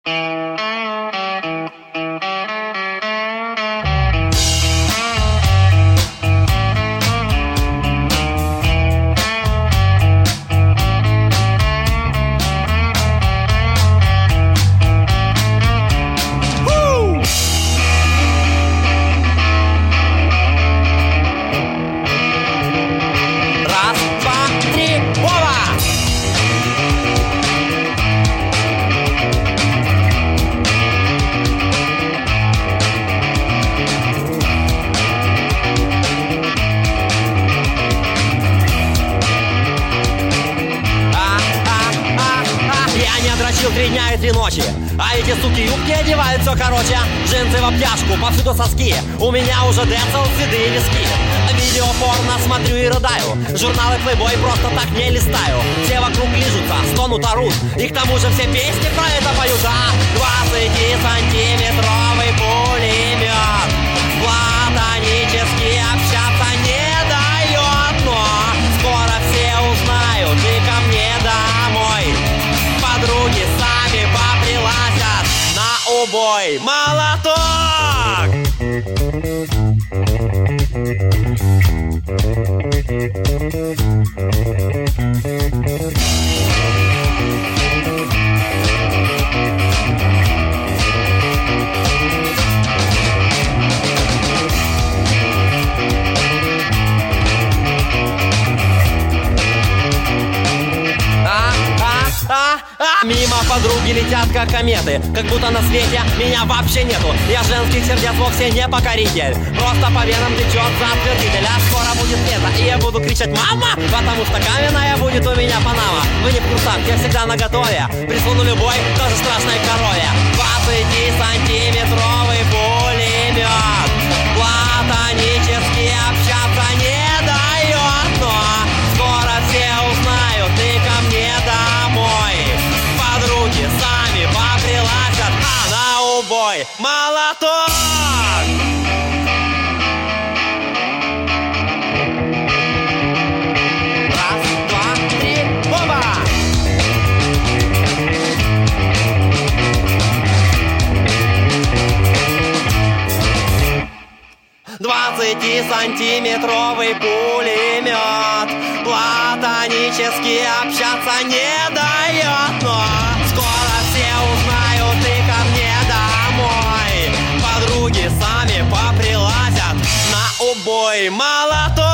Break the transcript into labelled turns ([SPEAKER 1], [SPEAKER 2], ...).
[SPEAKER 1] Дрочил 3 дня и 3 ночи, а эти суки юбки одевают все короче. Джинсы в обтяжку, повсюду соски, у меня уже дэнсел, седые виски. Видео порно смотрю и рыдаю, журналы Playboy просто так не листаю. Все вокруг лижутся, стонут, орут, и к тому же все песни про это поют. 20-сантиметровый пулемет платонически общаться не дает, но скоро все узнают, и ко мне домой подруги сами поприлазят на убой. Молоток! Мимо подруги летят как кометы, как будто на свете меня вообще нету. Я женских сердец вовсе не покоритель, просто по венам течет затвердитель. А скоро будет лето, и я буду кричать «Мама!», потому что каменная будет у меня панама. Вы не в курсах, я всегда наготове, присуну любой, даже страшной корове. 20-сантиметровый пулемет платонически общаться не дает, но скоро все узнают, и ко мне домой подруги сами поприлазят, на убой. Молоток! Раз, два, три, оба! 20-сантиметровый пулемет платонически общаться не дает, но скоро все узнают, и ко мне домой подруги сами поприлазят на убой. Молоток!